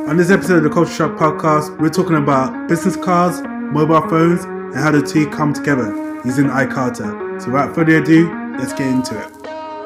On this episode of the Culture Shock podcast, we're talking about business cards, mobile phones, and how the two come together using iCarta. So without further ado, let's get into it.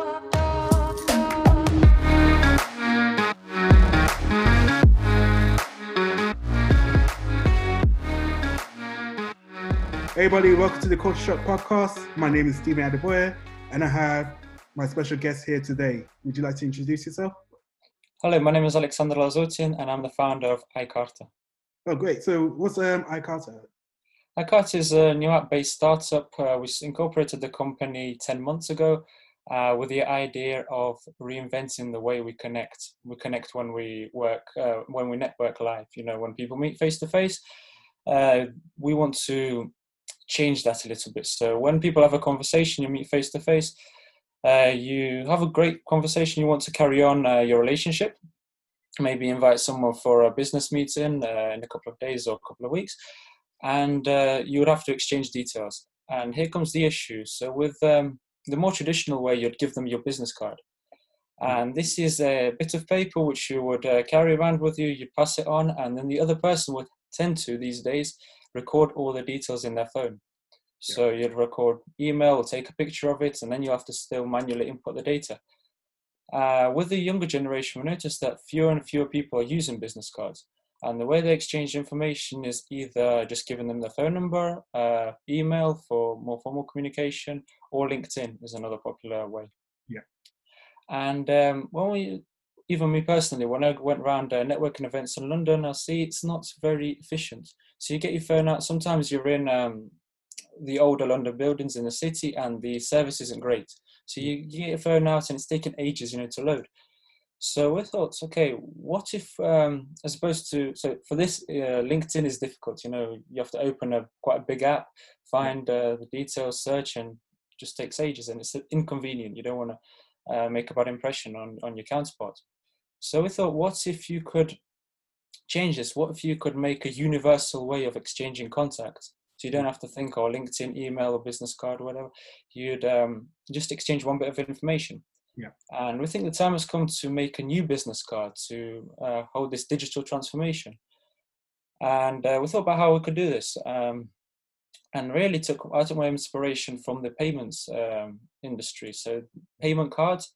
Hey everybody, welcome to the Culture Shock podcast. My name is Stephen Adeboye, and I have my special guest here today. Would you like to introduce yourself? Hello, my name is Alexander Lazotin, and I'm the founder of iCarta. Oh, great. So what's iCarta? iCarta is a new app-based startup. We incorporated the company 10 months ago with the idea of reinventing the way we connect. We connect when we work, when we network live, when people meet face-to-face. We want to change that a little bit. So when people have a conversation, you meet face-to-face, you have a great conversation, you want to carry on your relationship, maybe invite someone for a business meeting in a couple of days or a couple of weeks, and you would have to exchange details. And here comes the issue. So with the more traditional way, you'd give them your business card. And this is a bit of paper which you would carry around with you, you'd pass it on, and then the other person would tend to, these days, record all the details in their phone. So you'd record email, take a picture of it, and then you have to still manually input the data. With the younger generation, we noticed that fewer and fewer people are using business cards. And the way they exchange information is either just giving them their phone number, email for more formal communication, or LinkedIn is another popular way. Yeah. And even me personally, when I went around networking events in London, I see it's not very efficient. So you get your phone out, sometimes you're in the older London buildings in the city and the service isn't great. So you get your phone out and it's taking ages, to load. So we thought, okay, what if, as opposed to, so for this, LinkedIn is difficult, you have to open quite a big app, find the details, search, and it just takes ages and it's inconvenient. You don't want to make a bad impression on your counterpart. So we thought, what if you could change this? What if you could make a universal way of exchanging contacts? So you don't have to think, LinkedIn, email, or business card, or whatever. You'd just exchange one bit of information. Yeah. And we think the time has come to make a new business card to hold this digital transformation. And we thought about how we could do this. And really I took my inspiration from the payments industry. So payment cards,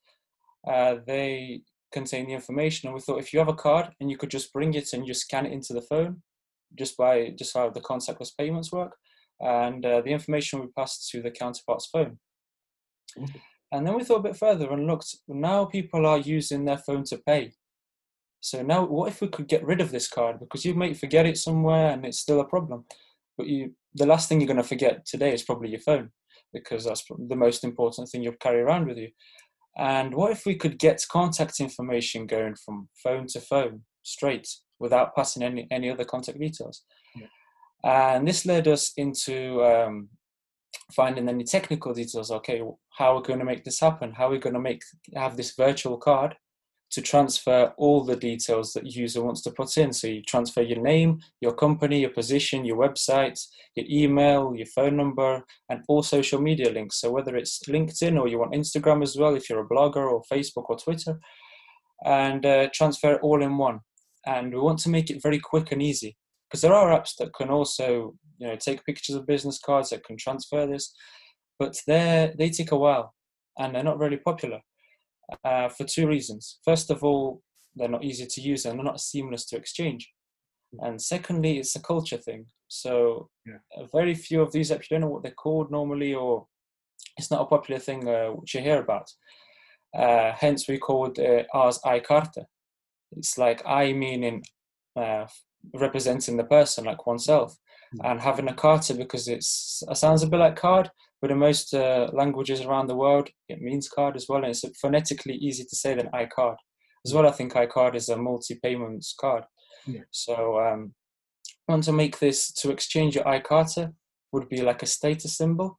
they contain the information. And we thought if you have a card and you could just bring it and just scan it into the phone, just how the contactless payments work, and the information we passed to the counterpart's phone. Mm-hmm. And then we thought a bit further and looked, now people are using their phone to pay. So now what if we could get rid of this card? Because you might forget it somewhere and it's still a problem. But the last thing you're going to forget today is probably your phone, because that's the most important thing you'll carry around with you. And what if we could get contact information going from phone to phone straight, without passing any other contact details? Yeah. And this led us into finding any technical details. Okay, how are we going to make this happen? How are we going to have this virtual card to transfer all the details that the user wants to put in? So you transfer your name, your company, your position, your website, your email, your phone number, and all social media links. So whether it's LinkedIn or you want Instagram as well, if you're a blogger, or Facebook or Twitter, and transfer it all in one. And we want to make it very quick and easy, because there are apps that can also, take pictures of business cards that can transfer this, but they take a while and they're not really popular for two reasons. First of all, they're not easy to use and they're not seamless to exchange. And secondly, it's a culture thing. So very few of these apps, you don't know what they're called normally, or it's not a popular thing which you hear about. Hence we called ours iCarta. It's like I meaning representing the person, like oneself, and having a carta because it sounds a bit like card, but in most languages around the world, it means card as well, and it's phonetically easy to say than iCard. As well, I think iCard is a multi-payments card. Yeah. So I want to make this, to exchange your iCarta would be like a status symbol,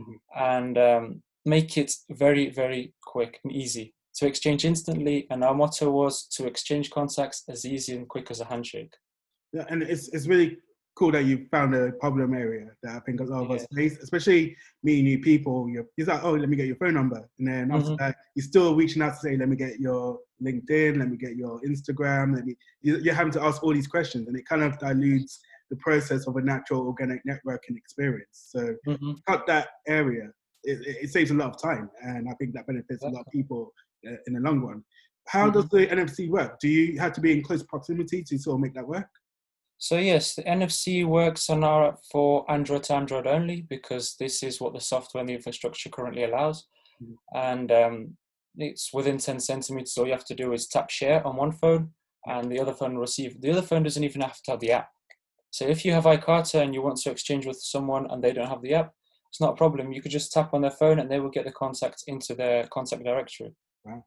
and make it very, very quick and easy to exchange instantly. And our motto was to exchange contacts as easy and quick as a handshake. Yeah, and it's really cool that you found a problem area that I think a lot of us Yeah. face, especially meeting new people. You're like, oh, let me get your phone number. And then after Hmm. that, you're still reaching out to say, let me get your LinkedIn, let me get your Instagram. You're having to ask all these questions, and it kind of dilutes the process of a natural organic networking experience. So Hmm. cut that area. It saves a lot of time, and I think that benefits a lot of Exactly. people in the long run. How does Hmm. the NFC work? Do you have to be in close proximity to sort of make that work? So yes, the NFC works on our for Android to Android only because this is what the software and the infrastructure currently allows. Mhm. And it's within 10 centimeters. All you have to do is tap share on one phone, and the other phone will receive. The other phone doesn't even have to have the app. So if you have iCarta and you want to exchange with someone and they don't have the app, it's not a problem. You could just tap on their phone and they will get the contact into their contact directory. Wow.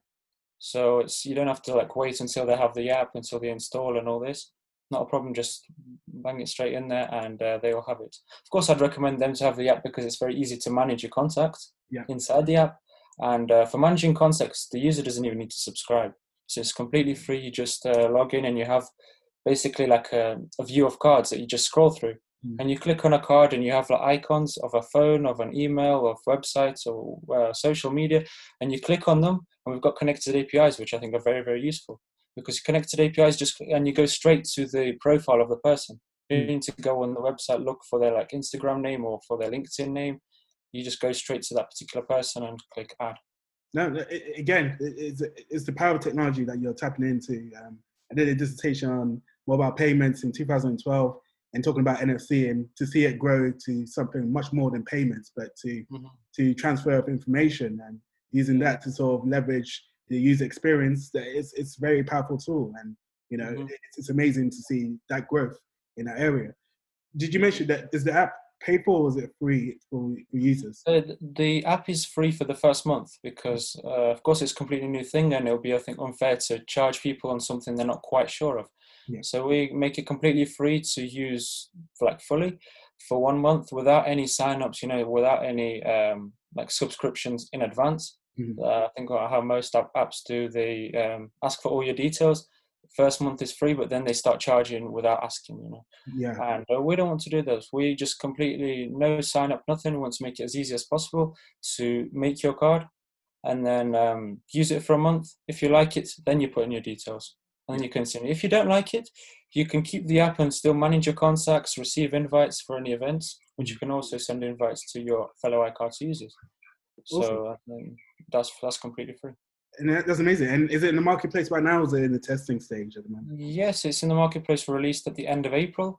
So you don't have to like wait until they have the app, until they install and all this. Not a problem. Just bang it straight in there and they will have it. Of course, I'd recommend them to have the app because it's very easy to manage your contacts Yeah. inside the app. And for managing contacts, the user doesn't even need to subscribe. So it's completely free. You just log in and you have basically like a view of cards that you just scroll through. Mm. And you click on a card and you have like icons of a phone, of an email, of websites or social media, and you click on them. And we've got connected APIs, which I think are very, very useful because connected APIs and you go straight to the profile of the person. You Mm. don't need to go on the website, look for their like Instagram name or for their LinkedIn name. You just go straight to that particular person and click add. No, again, it's the power of technology that you're tapping into. I did a dissertation on mobile payments in 2012 and talking about NFC, and to see it grow to something much more than payments, but Mm-hmm. to transfer of information and using Yeah. that to sort of leverage the user experience. That it's a very powerful tool, and Mm-hmm. it's amazing to see that growth in that area. Did you mention that is the app paid for or is it free for users? The app is free for the first month because, of course, it's a completely new thing, and it'll be, I think, unfair to charge people on something they're not quite sure of. Yeah. So we make it completely free to use, like fully, for 1 month without any sign-ups. Without any like subscriptions in advance. Mhm. I think how most apps do. They ask for all your details. First month is free, but then they start charging without asking. Yeah. And we don't want to do those. We just completely no sign up, nothing. We want to make it as easy as possible to make your card and then use it for a month. If you like it, then you put in your details and then you continue. If you don't like it, you can keep the app and still manage your contacts, receive invites for any events, which you can also send invites to your fellow iCards users. Awesome. So that's completely free. And that's amazing. And is it in the marketplace right now or is it in the testing stage at the moment? Yes, it's in the marketplace, released at the end of April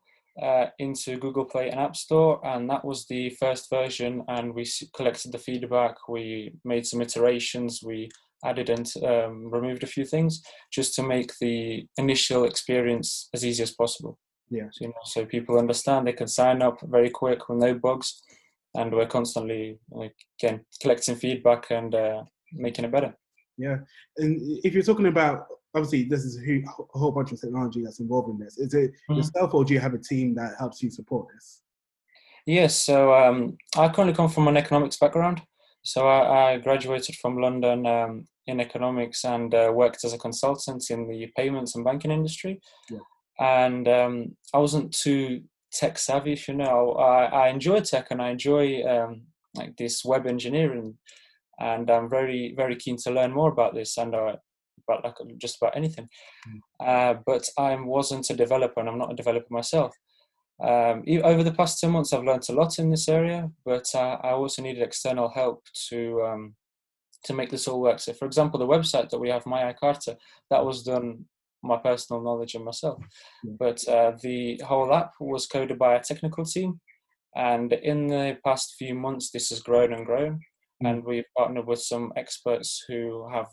into Google Play and App Store, and that was the first version. And we collected the feedback. We made some iterations. We added and removed a few things just to make the initial experience as easy as possible. Yeah. So people understand they can sign up very quick with no bugs, and we're constantly again collecting feedback and making it better. Yeah. And if you're talking about, obviously, this is a whole bunch of technology that's involved in this. Is it yourself or do you have a team that helps you support this? Yes, so I currently come from an economics background. So I graduated from London in economics and worked as a consultant in the payments and banking industry. Yeah. And I wasn't too tech savvy, if you know. I enjoy tech and I enjoy like this web engineering, and I'm very, very keen to learn more about this and about like just about anything. But I wasn't a developer, and I'm not a developer myself. Over the past 2 months, I've learned a lot in this area, but I also needed external help to make this all work. So, for example, the website that we have, My iCarta, that was done my personal knowledge and myself. Yeah. But the whole app was coded by a technical team, and in the past few months, this has grown and grown. And we've partnered with some experts who have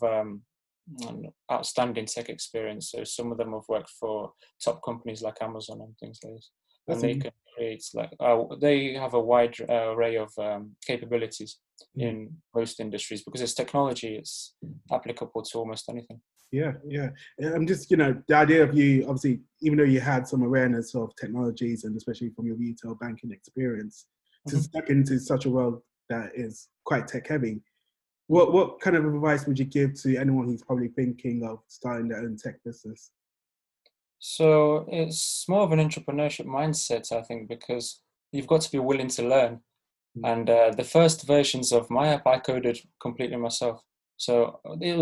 outstanding tech experience. So some of them have worked for top companies like Amazon and things like this. And they can create they have a wide array of capabilities in most industries because it's technology. It's applicable to almost anything. Yeah, yeah. I'm just, the idea of you, obviously, even though you had some awareness of technologies and especially from your retail banking experience, to step into such a world that is quite tech heavy. What kind of advice would you give to anyone who's probably thinking of starting their own tech business? So it's more of an entrepreneurship mindset, I think, because you've got to be willing to learn. Mm. And the first versions of my app, I coded completely myself. So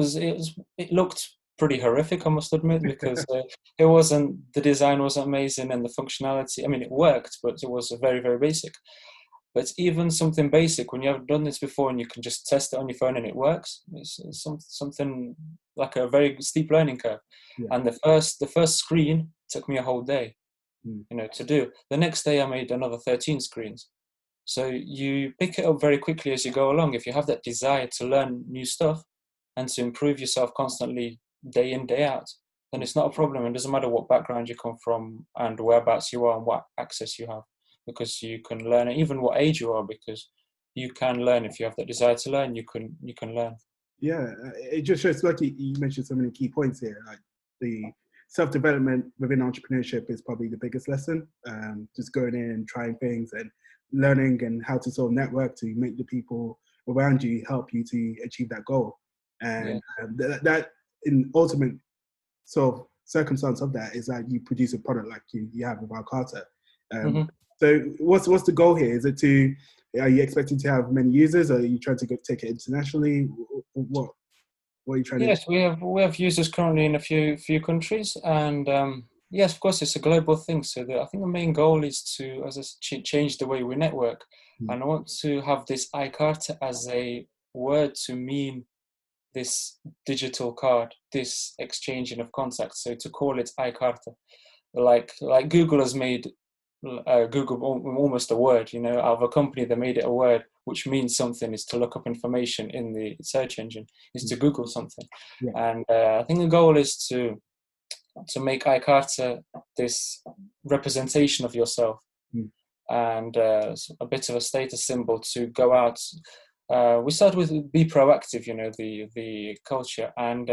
it looked pretty horrific, I must admit, because it wasn't, the design wasn't amazing and the functionality. I mean, it worked, but it was very, very basic. But even something basic, when you haven't done this before and you can just test it on your phone and it works, it's something like a very steep learning curve. Yeah. And the first screen took me a whole day, Mm. to do. The next day I made another 13 screens. So you pick it up very quickly as you go along. If you have that desire to learn new stuff and to improve yourself constantly, day in, day out, then it's not a problem. It doesn't matter what background you come from and whereabouts you are and what access you have, because you can learn it, even what age you are, because you can learn. If you have that desire to learn, you can learn. Yeah, it just shows, like you mentioned so many key points here. Like the self-development within entrepreneurship is probably the biggest lesson. Just going in and trying things and learning and how to sort of network to make the people around you help you to achieve that goal. Yeah. And that in ultimate sort of circumstance of that is that you produce a product like you have with Arcata. Mm-hmm. So what's the goal here? Is it to, are you expecting to have many users? Or are you trying to take it internationally? What are you trying to do? Yes, we have users currently in a few countries, and yes, of course, it's a global thing. So I think the main goal is to, as I said, change the way we network, Mm. and I want to have this iCarta as a word to mean this digital card, this exchanging of contacts. So to call it iCarta, like Google has made Google almost a word, out of a company that made it a word, which means something, is to look up information in the search engine, is to Google something. Yeah. And I think the goal is to make iCarta this representation of yourself, Mm. and a bit of a status symbol to go out. We start with be proactive, the culture, and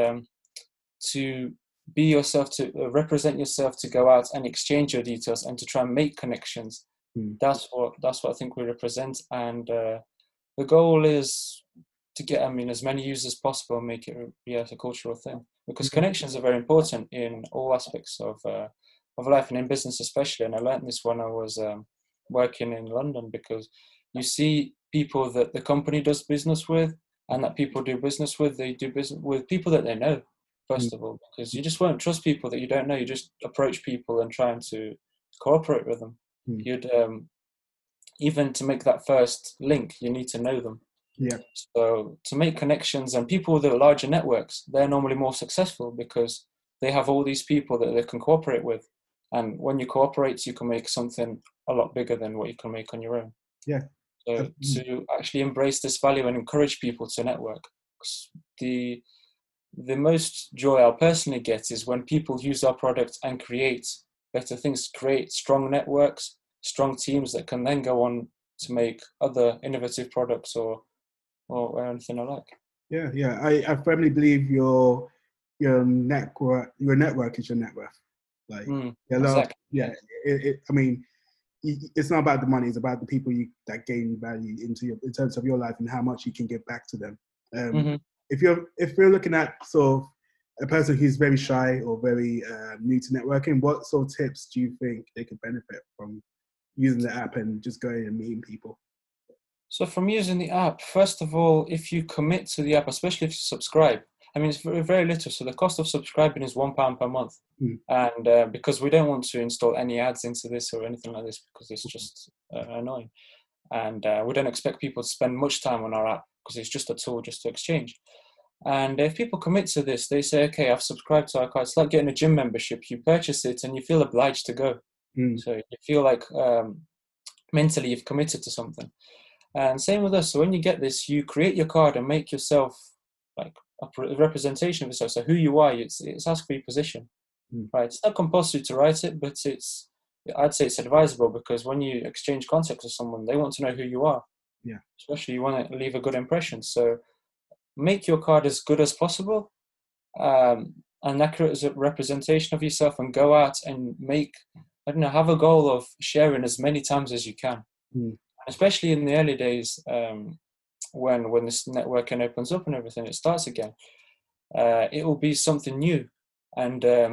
to be yourself, to represent yourself, to go out and exchange your details and to try and make connections. Mm. That's what I think we represent, and the goal is to get, as many users as possible and make it a cultural thing, because connections are very important in all aspects of life and in business especially. And I learned this when I was working in London, because you see people that the company does business with and that people do business with, they do business with people that they know, first of all, because you just won't trust people that you don't know. You just approach people and trying to cooperate with them. Mm. You'd even to make that first link, you need to know them. Yeah. So to make connections, and people with the larger networks, they're normally more successful because they have all these people that they can cooperate with. And when you cooperate, you can make something a lot bigger than what you can make on your own. Yeah. So to actually embrace this value and encourage people to network. The most joy I'll personally get is when people use our product and create better things, create strong networks, strong teams that can then go on to make other innovative products or anything I like. Yeah. Yeah. I firmly believe your network is your net worth. Like Exactly. yeah. I mean, it's not about the money. It's about the people that gain value in terms of your life and how much you can give back to them. Mm-hmm. If you're looking at sort of a person who's very shy or very new to networking, what sort of tips do you think they could benefit from using the app and just going and meeting people? So from using the app, first of all, if you commit to the app, especially if you subscribe, it's very, very little. So the cost of subscribing is £1 per month. Mm. And because we don't want to install any ads into this or anything like this, because it's just annoying. And we don't expect people to spend much time on our app, because it's just a tool just to exchange. And if people commit to this, they say, okay, I've subscribed to our card. It's like getting a gym membership. You purchase it and you feel obliged to go. Mm. So you feel like mentally you've committed to something. And same with us. So when you get this, you create your card and make yourself like a representation of yourself. So who you are, it's asked for your position, right? It's not compulsory to write it, but I'd say it's advisable, because when you exchange contacts with someone, they want to know who you are. Yeah. Especially you want to leave a good impression. So make your card as good as possible, an accurate representation of yourself, and go out and have a goal of sharing as many times as you can. Especially in the early days, when this networking opens up and everything, it starts again. It will be something new, and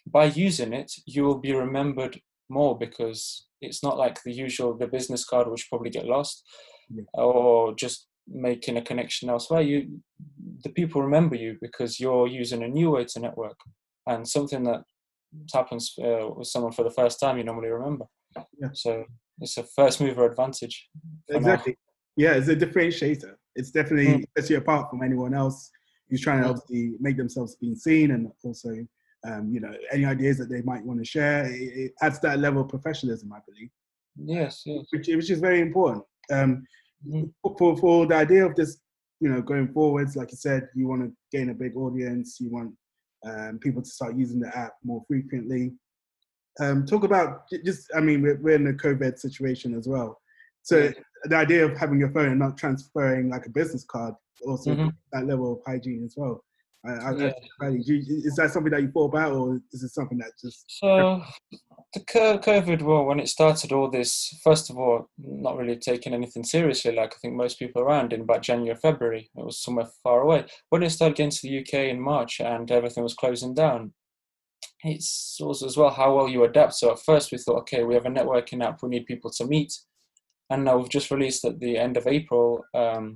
by using it, you will be remembered more, because it's not like the business card, which probably get lost, Yeah. or just making a connection elsewhere. The people remember you because you're using a new way to network, and something that happens with someone for the first time, you normally remember. Yeah. So it's a first mover advantage for Exactly. now. Yeah, it's a differentiator. It's definitely sets you apart from anyone else who's trying to Mm. obviously make themselves being seen, and also, you know, any ideas that they might want to share. It adds that level of professionalism, I believe, Yes, yes. which is very important. Mm. For the idea of this, you know, going forwards, like you said, you want to gain a big audience. You want people to start using the app more frequently. Talk about just, I mean, we're in a COVID situation as well. So Yeah. the idea of having your phone and not transferring like a business card also Mm-hmm. that level of hygiene as well. I Yeah. is that something that you thought about, or is it something that just? So the COVID war, when it started, all this, first of all, not really taking anything seriously, like I think most people around, in about January, February. It was somewhere far away. When it started getting to the UK in March and everything was closing down, it's also as well how well you adapt. So at first we thought, okay, we have a networking app, we need people to meet. And now we've just released at the end of April,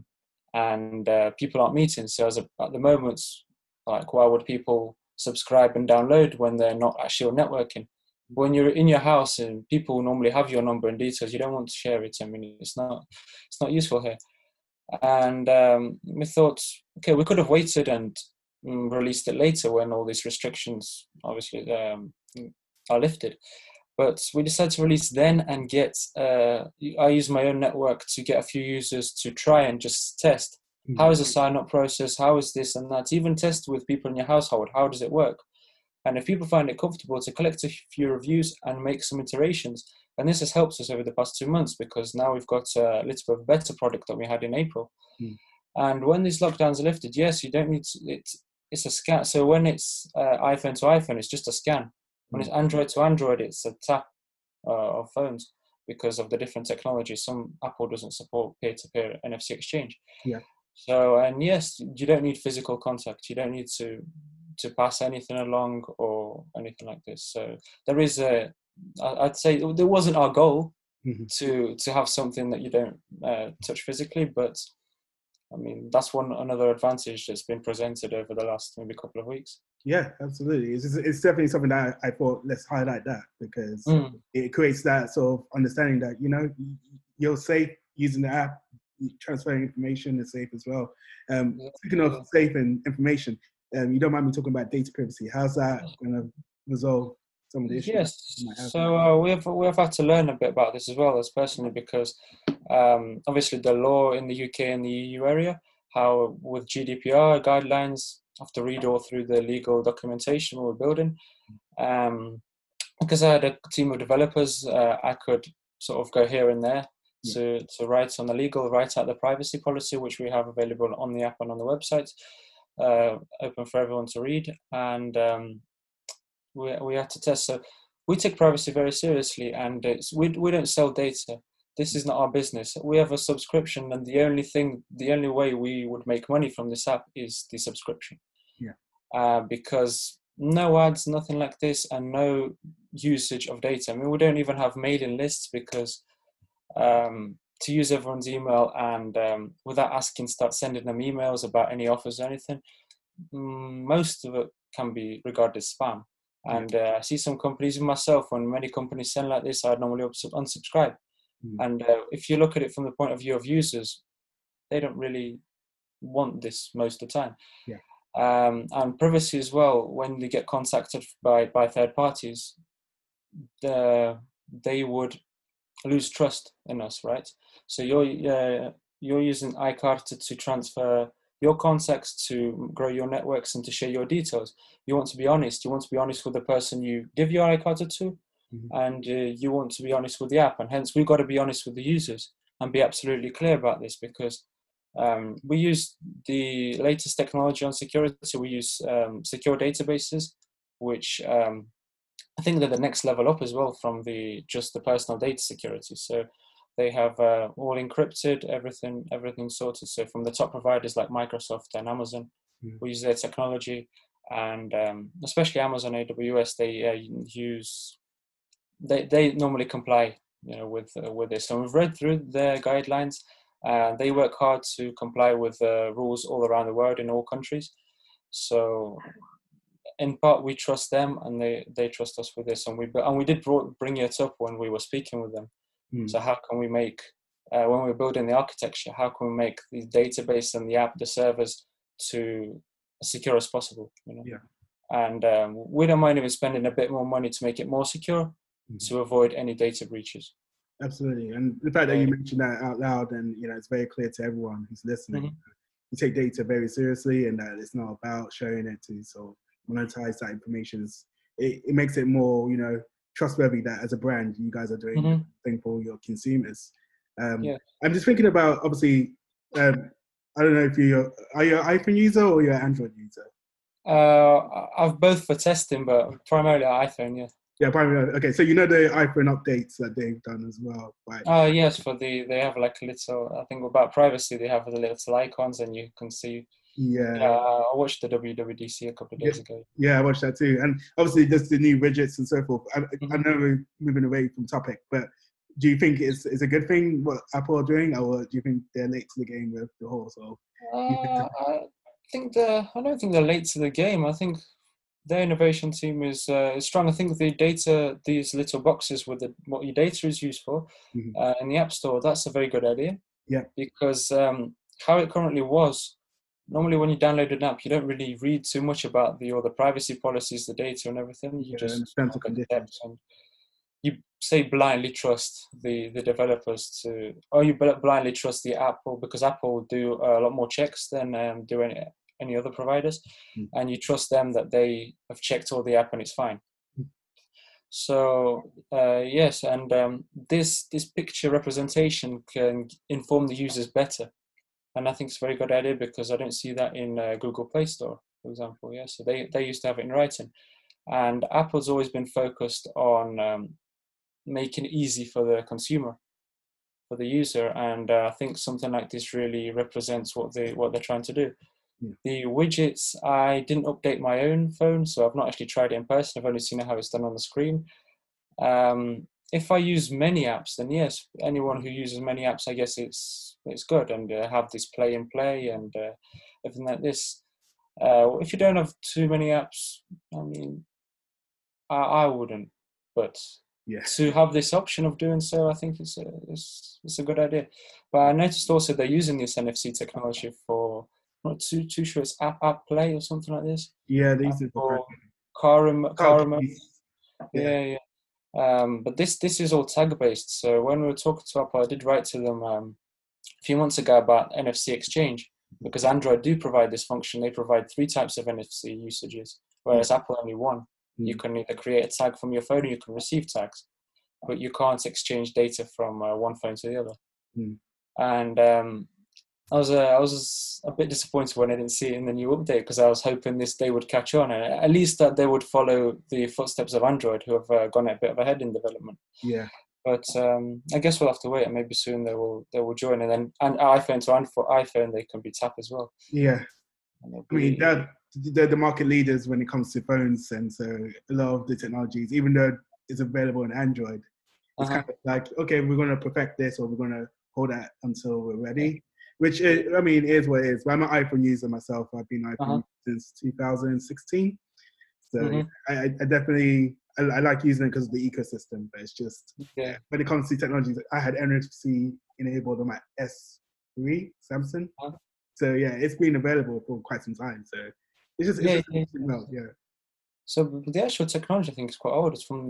and people aren't meeting. So at the moment, like, why would people subscribe and download when they're not actually networking? When you're in your house and people normally have your number and details, you don't want to share it. I mean, it's not useful here. And we thought, okay, we could have waited and released it later when all these restrictions obviously are lifted. But we decided to release then and get, I use my own network to get a few users to try and just test. How is the sign-up process? How is this and that? Even test with people in your household. How does it work? And if people find it comfortable, to collect a few reviews and make some iterations. And this has helped us over the past 2 months, because now we've got a little bit of a better product than we had in April. And when these lockdowns are lifted, yes, you don't need to, it's a scan. So when it's iPhone to iPhone, it's just a scan. When it's Android to Android, it's a tap of phones, because of the different technology. Some Apple doesn't support peer-to-peer NFC exchange. Yeah. So, and yes, you don't need physical contact. You don't need to pass anything along or anything like this. So there is I'd say there wasn't our goal to have something that you don't touch physically, but I mean, that's another advantage that's been presented over the last maybe couple of weeks. Yeah, absolutely. It's definitely something that I thought, let's highlight that, because it creates that sort of understanding that, you know, you're safe using the app, transferring information is safe as well. Speaking of safe and information, you don't mind me talking about data privacy. How's that going to resolve some of the issues? Yes. So we have had to learn a bit about this as well, as personally, because obviously the law in the UK and the EU area, how with GDPR guidelines, have to read all through the legal documentation we're building. Because I had a team of developers, I could sort of go here and there to write on the legal, write out the privacy policy, which we have available on the app and on the website, open for everyone to read. And we had to test. So we take privacy very seriously, and we don't sell data. This is not our business. We have a subscription, and the only way we would make money from this app is the subscription. Because no ads, nothing like this, and no usage of data. I mean, we don't even have mailing lists, because to use everyone's email and without asking, start sending them emails about any offers or anything, most of it can be regarded as spam. And I see some companies, myself, when many companies send like this, I'd normally unsubscribe. And if you look at it from the point of view of users, they don't really want this most of the time. And privacy as well, when they get contacted by third parties, they would lose trust in us, right? So you're using iCard to transfer your contacts, to grow your networks, and to share your details. You want to be honest. You want to be honest with the person you give your iCard to, and you want to be honest with the app. And hence, we've got to be honest with the users and be absolutely clear about this, because we use the latest technology on security. We use secure databases, which I think they're the next level up as well from just the personal data security. So they have all encrypted, everything sorted. So from the top providers like Microsoft and Amazon, we use their technology, and especially Amazon AWS, they normally comply, with this. And we've read through their guidelines. They work hard to comply with rules all around the world in all countries. So in part, we trust them, and they trust us with this. And we did bring it up when we were speaking with them. So how can we make, when we're building the architecture, how can we make the database and the app, the servers, to as secure as possible? Yeah. And we don't mind even spending a bit more money to make it more secure, to avoid any data breaches. Absolutely. And the fact that you mentioned that out loud, and it's very clear to everyone who's listening. You take data very seriously, and that it's not about showing it to sort of monetize that information. It makes it more, trustworthy that as a brand, you guys are doing the thing for your consumers. I'm just thinking about, obviously, I don't know if are you an iPhone user or you're an Android user? I've both for testing, but primarily iPhone, yeah. Yeah, primarily. Okay, so the iPhone updates that they've done as well, right? Yes, they have like a little, I think about privacy, they have the little icons, and you can see. Yeah. I watched the WWDC a couple of days ago. Yeah, I watched that too. And obviously there's the new widgets and so forth. I know we're moving away from topic, but do you think it's a good thing what Apple are doing, or do you think they're late to the game with the whole sort of? I don't think they're late to the game. I think their innovation team is strong. I think the data, these little boxes with what your data is used for in the App Store, that's a very good idea. Yeah. Because how it currently was, normally when you download an app, you don't really read too much about the privacy policies, the data and everything. You just look at the steps, and you say blindly trust the developers or you blindly trust the Apple, because Apple will do a lot more checks than do any other providers, and you trust them that they have checked all the app and it's fine. So yes, and this picture representation can inform the users better, and I think it's a very good idea, because I don't see that in Google Play Store, for example. Yeah, so they used to have it in writing, and Apple's always been focused on making it easy for the consumer, for the user, and I think something like this really represents what they're trying to do. The widgets, I didn't update my own phone, so I've not actually tried it in person. I've only seen how it's done on the screen. If I use many apps, then yes, anyone who uses many apps, I guess it's good, and have this play and play and everything like this. If you don't have too many apps, I mean, I wouldn't, but to have this option of doing so, I think it's a good idea. But I noticed also they're using this NFC technology for, I'm not too sure, it's App Play or something like this. Yeah, they use it for car remote. Yeah. But this is all tag based. So when we were talking to Apple, I did write to them a few months ago about NFC exchange, because Android do provide this function. They provide 3 types of NFC usages, whereas Apple only 1. You can either create a tag from your phone, or you can receive tags, but you can't exchange data from one phone to the other. And I was a bit disappointed when I didn't see it in the new update, because I was hoping they would catch on, and at least that they would follow the footsteps of Android, who have gone a bit of ahead in development. Yeah. But I guess we'll have to wait, and maybe soon they will join, and then iPhone to iPhone they can be tap as well. Yeah. I mean, they're the market leaders when it comes to phones, and so a lot of the technologies, even though it's available in Android, it's kind of like, okay, we're going to perfect this, or we're going to hold that until we're ready. Which is what it is. But I'm an iPhone user myself. I've been iPhone since 2016. So I definitely I like using it because of the ecosystem. But it's just when it comes to technologies, I had NFC enabled on my S3 Samsung. So yeah, it's been available for quite some time. So it's just well. So the actual technology, I think, is quite old. It's from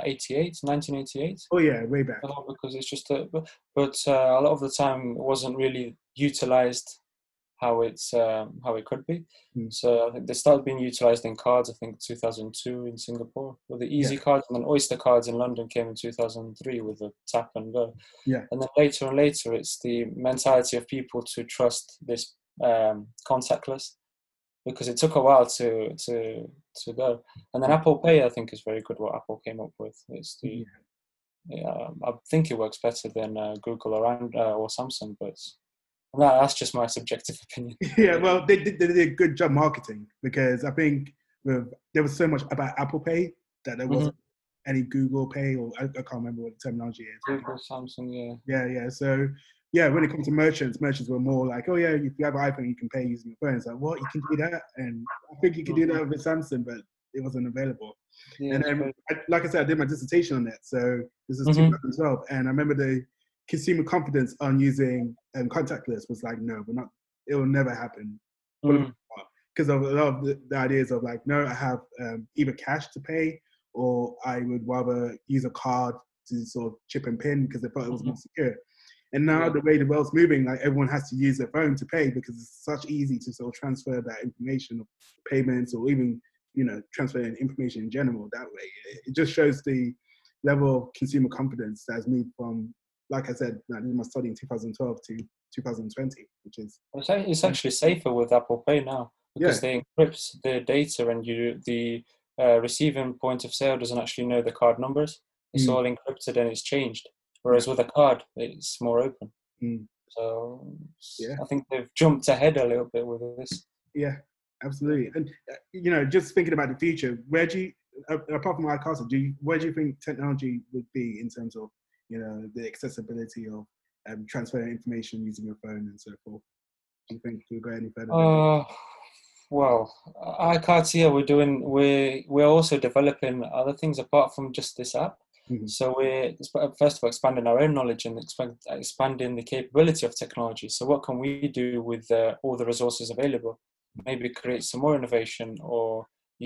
1988. Oh yeah, way back. Because it's just but a lot of the time it wasn't really utilized how it could be. So I think they started being utilized in cards, I think 2002 in Singapore with the Easy cards, and then Oyster cards in London came in 2003 with the tap and go. Yeah. And then later and later, it's the mentality of people to trust this contactless, because it took a while to go. And then Apple Pay, I think, is very good. What Apple came up with, it's I think it works better than Google or Samsung, but that's just my subjective opinion. Yeah, well, they did a good job marketing, because I think there was so much about Apple Pay that there Hmm. wasn't any Google Pay, or I can't remember what the terminology is. Google, Samsung, yeah. Yeah. So yeah, when it comes to merchants were more like, oh yeah, if you have an iPhone, you can pay using your phone. It's like, what? You can do that? And I think you could do that with Samsung, but it wasn't available. Yeah, And it's then, very. like I said, I did my dissertation on it. So this is Hmm. 2012, and I remember the consumer confidence on using contactless was like, no, we're not. It will never happen. Mm. Because of a lot of the ideas of like, no, I have either cash to pay, or I would rather use a card to sort of chip and pin because they thought it was Hmm. more secure. And now Yeah. the way the world's moving, like everyone has to use their phone to pay because it's such easy to sort of transfer that information of payments, or even transferring information in general that way. It just shows the level of consumer confidence that has moved from, like I said, I did my study in 2012 to 2020, which is It's actually safer with Apple Pay now yeah. because they encrypt the data, and the receiving point of sale doesn't actually know the card numbers. It's Mm, all encrypted and it's changed. yeah. Whereas with a card, it's more open. Mm, So yeah. I think they've jumped ahead a little bit with this. Yeah, absolutely. And just thinking about the future, where do you, apart from iCastle, where do you think technology would be in terms of the accessibility of transferring information using your phone and so forth? Do you think we'll go any further than that? Uh, well, iCards, we're also developing other things apart from just this app. Mhm. So we're first of all expanding our own knowledge and expanding the capability of technology. So what can we do with all the resources available? Maybe create some more innovation, or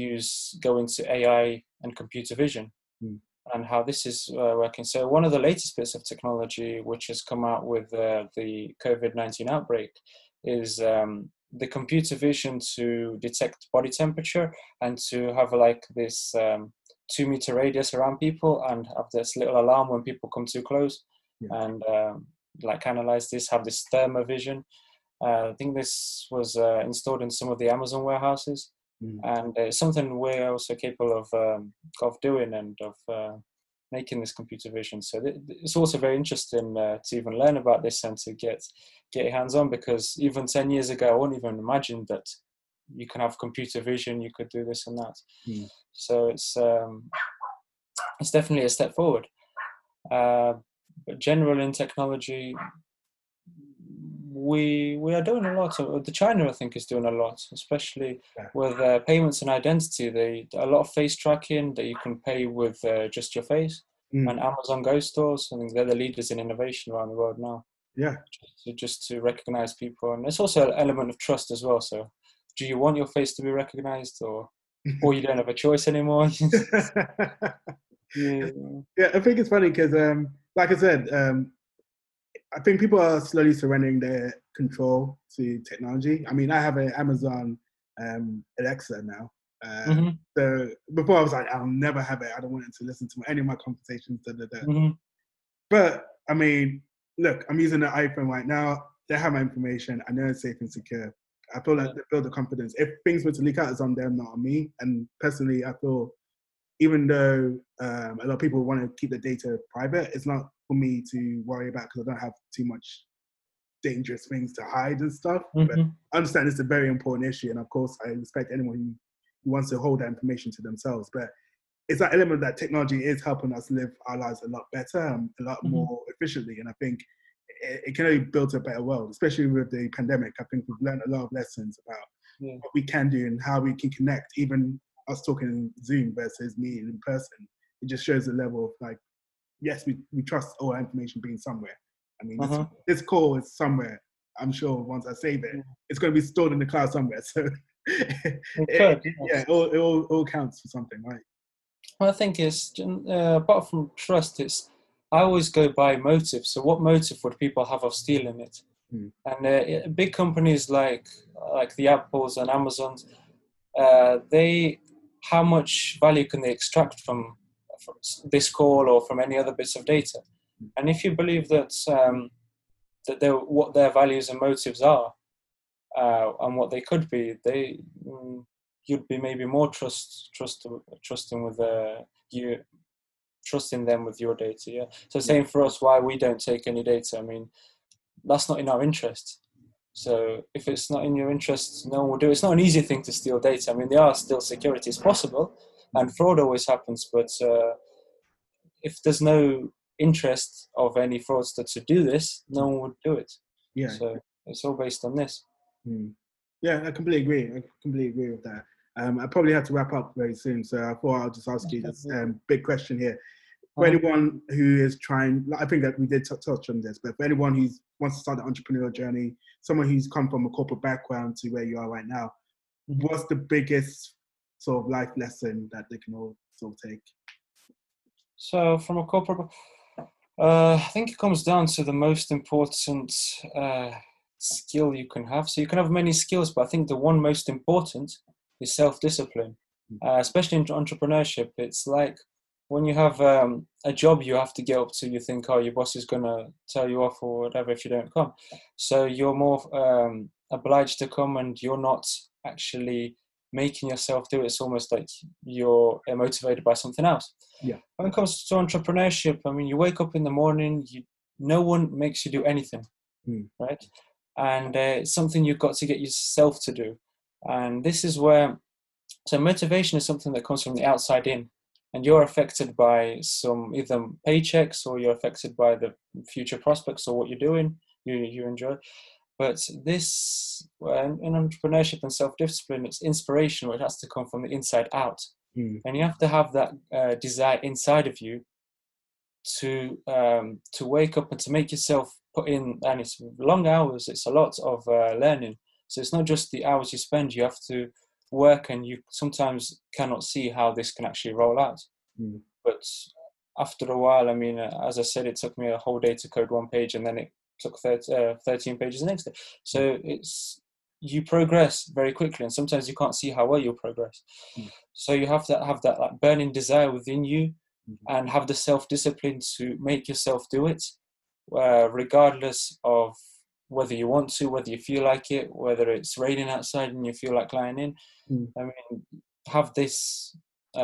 go into AI and computer vision, Mm. and how this is working. So one of the latest bits of technology which has come out with the COVID-19 outbreak is the computer vision to detect body temperature, and to have like this 2 meter radius around people, and have this little alarm when people come too close, Yeah. and like analyze this, have this thermovision. I think this was installed in some of the Amazon warehouses, Mm. and it's something we're also capable of doing, and of making this computer vision. So it's also very interesting to even learn about this and to get your hands on, because even 10 years ago, I wouldn't even imagine that you can have computer vision, you could do this and that. Mm. So it's definitely a step forward. But general in technology, we are doing a lot. The China, I think, is doing a lot, especially Yeah. with payments and identity. A lot of face tracking that you can pay with just your face. Mm. And Amazon Go stores, I think they're the leaders in innovation around the world now. Yeah. Just to recognize people, and it's also an element of trust as well. So, do you want your face to be recognized, or you don't have a choice anymore? Yeah. Yeah, I think it's funny because, like I said, I think people are slowly surrendering their control to technology. I mean, I have an Amazon Alexa now. Mm-hmm. So before I was like, I'll never have it. I don't want it to listen to any of my conversations. Mm-hmm. But I mean, look, I'm using the iPhone right now. They have my information. I know it's safe and secure. I feel like they build the confidence. If things were to leak out, it's on them, not on me. And personally, I feel even though a lot of people want to keep the data private, it's not for me to worry about because I don't have too much dangerous things to hide and stuff. But Mm-hmm. I understand it's a very important issue. And of course, I respect anyone who wants to hold that information to themselves. But it's that element that technology is helping us live our lives a lot better and a lot more efficiently. And I think it can only build a better world, especially with the pandemic. I think we've learned a lot of lessons about what we can do and how we can connect, even us talking in Zoom versus meeting in person. It just shows the level of like, yes, we trust all our information being somewhere. I mean, this call is somewhere. I'm sure once I save it, it's going to be stored in the cloud somewhere. So it all counts for something, right? Well, I think it's apart from trust, I always go by motive. So, what motive would people have of stealing it? And big companies like the Apples and Amazons, how much value can they extract from this call or from any other bits of data? And if you believe that what their values and motives are, and what they could be, you'd be maybe more trusting with you trusting them with your data. Yeah. So same for us. Why we don't take any data? I mean, that's not in our interest. So if it's not in your interest, no one will do it. It's not an easy thing to steal data. I mean, there are still securities possible, and fraud always happens. But if there's no interest of any fraudster to do this, no one would do it. Yeah. So it's all based on this. Yeah, I completely agree. I completely agree with that. I probably have to wrap up very soon, so I thought I'll just ask you this big question here. For anyone who is trying, I think that we did touch on this, but for anyone who wants to start the entrepreneurial journey, someone who's come from a corporate background to where you are right now, what's the biggest sort of life lesson that they can all sort of take? So from a corporate, I think it comes down to the most important skill you can have. So you can have many skills, but I think the one most important is self-discipline, especially in entrepreneurship. It's like when you have a job you have to get up to, you think, oh, your boss is going to tell you off or whatever if you don't come. So you're more obliged to come, and you're not actually making yourself do it. It's almost like you're motivated by something else. Yeah. When it comes to entrepreneurship, I mean, you wake up in the morning, no one makes you do anything, right? And it's something you've got to get yourself to do. And this is where, so motivation is something that comes from the outside in, and you're affected by some either paychecks, or you're affected by the future prospects or what you're doing, you enjoy. But this, in entrepreneurship and self-discipline, it's inspiration, which has to come from the inside out. And you have to have that desire inside of you to wake up and to make yourself put in, and it's long hours, it's a lot of learning. So it's not just the hours you spend, you have to work, and you sometimes cannot see how this can actually roll out. But after a while, I mean, as I said, it took me a whole day to code one page, and then it took 13 pages the next day. So you progress very quickly, and sometimes you can't see how well you progress. So you have to have that like burning desire within you, and have the self-discipline to make yourself do it, regardless of whether you want to, whether you feel like it, whether it's raining outside and you feel like lying in. I mean, have this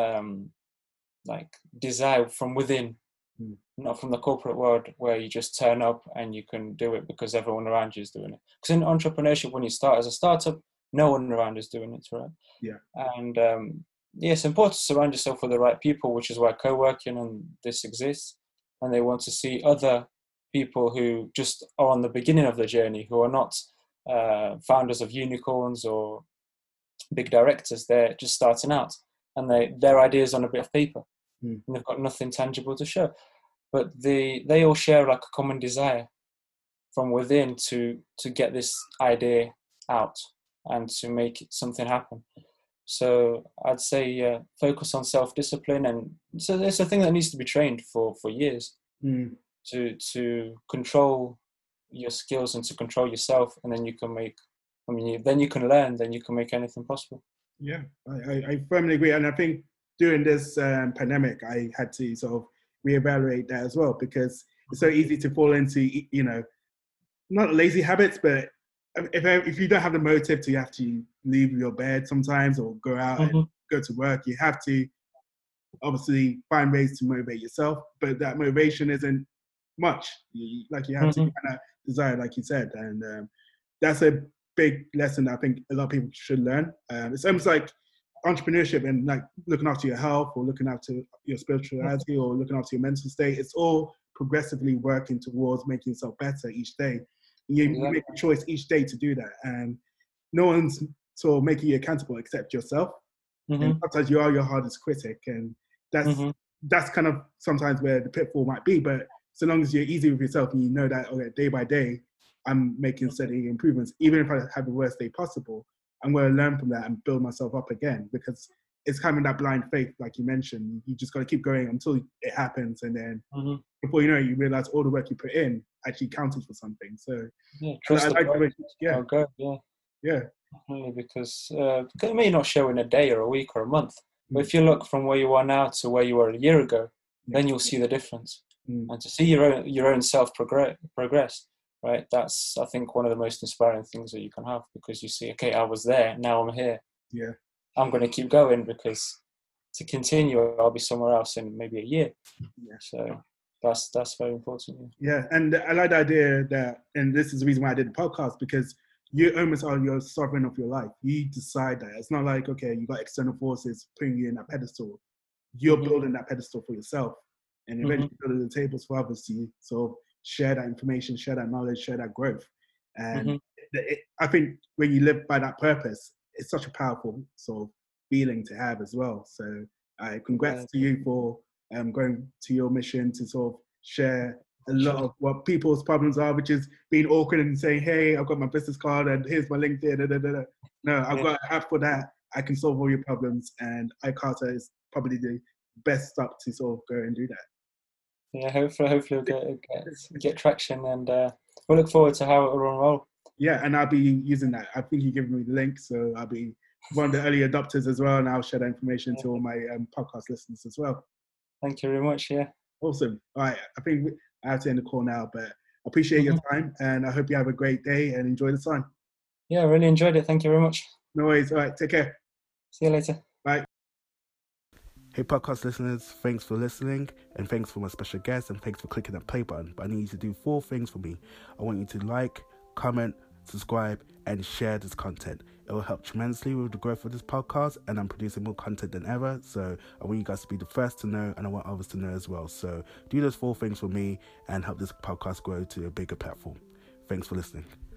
like desire from within, not from the corporate world where you just turn up and you can do it because everyone around you is doing it. Because in entrepreneurship, when you start as a startup, no one around is doing it, right? Yeah. And it's important to surround yourself with the right people, which is why co-working and this exists. And they want to see other people who just are on the beginning of the journey, who are not founders of unicorns or big directors. They're just starting out, and their ideas on a bit of paper, and they've got nothing tangible to show. But they all share like a common desire from within to get this idea out and to make something happen. So I'd say focus on self-discipline, and so it's a thing that needs to be trained for years to control your skills and to control yourself, and then you can make. I mean, then you can learn. Then you can make anything possible. Yeah, I firmly agree, and I think during this pandemic, I had to sort of reevaluate that as well, because it's so easy to fall into, you know, not lazy habits, but if you don't have the motive to have to leave your bed sometimes or go out and go to work, you have to obviously find ways to motivate yourself, but that motivation isn't much. You have to kind of desire, like you said, and that's a big lesson that I think a lot of people should learn. It's almost like entrepreneurship and like looking after your health or looking after your spirituality or looking after your mental state. It's all progressively working towards making yourself better each day. You make a choice each day to do that, and no one's sort of making you accountable except yourself. And sometimes you are your hardest critic, and that's kind of sometimes where the pitfall might be. But so long as you're easy with yourself and you know that, okay, day by day, I'm making steady improvements, even if I have the worst day possible, I'm going to learn from that and build myself up again, because it's kind of that blind faith, like you mentioned. You just got to keep going until it happens, and then before you know it, you realize all the work you put in actually counted for something. So trust I like the way, yeah. Because it may not show in a day or a week or a month, but if you look from where you are now to where you were a year ago, then you'll see the difference. And to see your own self progress, right? That's, I think, one of the most inspiring things that you can have, because you see, okay, I was there, now I'm here. Yeah, I'm going to keep going, because to continue, I'll be somewhere else in maybe a year. Yeah. So that's very important. Yeah, and I like the idea that, and this is the reason why I did the podcast, because you almost are your sovereign of your life. You decide that. It's not like, okay, you got external forces putting you in that pedestal. You're building that pedestal for yourself, and eventually building the tables for others to sort of share that information, share that knowledge, share that growth. And I think when you live by that purpose, it's such a powerful sort of feeling to have as well. So congrats to you for going to your mission to sort of share a lot of what people's problems are, which is being awkward and saying, hey, I've got my business card and here's my LinkedIn. Da, da, da, da. No, I've got an app for that. I can solve all your problems. And iCarta is probably the best up to sort of go and do that. Yeah, hopefully we'll get traction, and we'll look forward to how it will unroll. Yeah, and I'll be using that. I think you gave me the link, so I'll be one of the early adopters as well, and I'll share that information to all my podcast listeners as well. Thank you very much. Yeah. Awesome. All right, I think I have to end the call now, but I appreciate your time, and I hope you have a great day and enjoy the sun. Yeah, I really enjoyed it. Thank you very much. No worries. All right, take care. See you later. Bye. Hey, podcast listeners, thanks for listening, and thanks for my special guest, and thanks for clicking that play button. But I need you to do 4 things for me. I want you to like, comment, subscribe, and share this content. It will help tremendously with the growth of this podcast, and I'm producing more content than ever, so I want you guys to be the first to know, and I want others to know as well. So do those 4 things for me and help this podcast grow to a bigger platform. Thanks for listening.